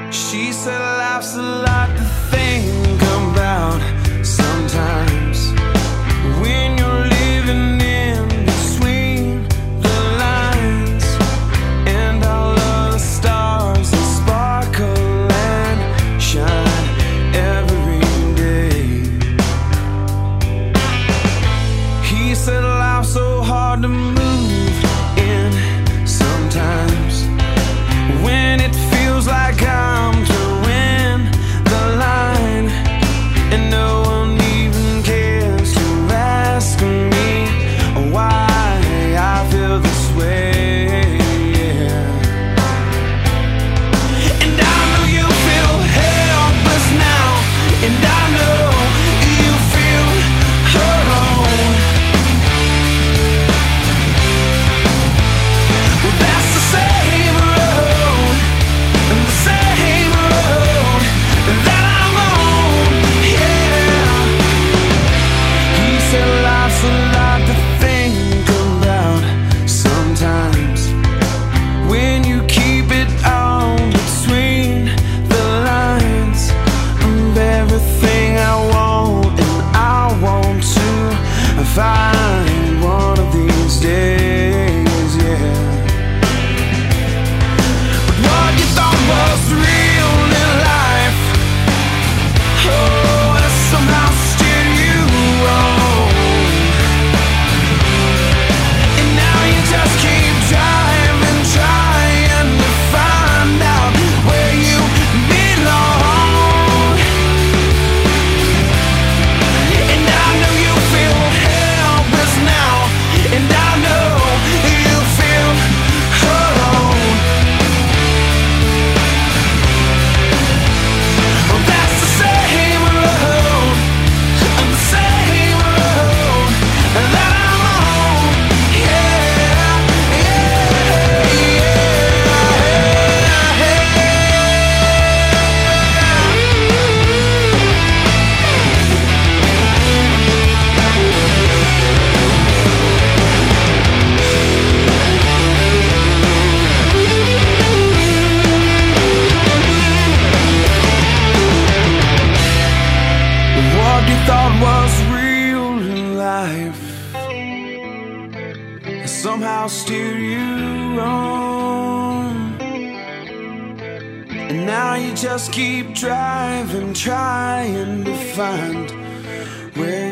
She said life's a lot to think about sometimes when you're living in between the lines, and all of the stars that sparkle and shine every day. He said life's so hard to move in sometimes when it feels like I'm towing the line, and no one even cares to ask me why I feel this way. And I know you feel helpless now, and I know you feel alone. Well, that's the same road, the same road that I'm on, yeah. He said life's a lot to think about sometimes when you keep it all between the lines of everything I want and I want to find one of these days, yeah. What you thought was real in life, oh, it somehow steered you wrong. And now you just keep driving, trying to find out where you belong. And I know you feel helpless now, and I know you feel alone. Well, that's the same road, the same road that I'm on, yeah, yeah, what you thought was real in life somehow steered you wrong. And now you just keep driving, trying to find where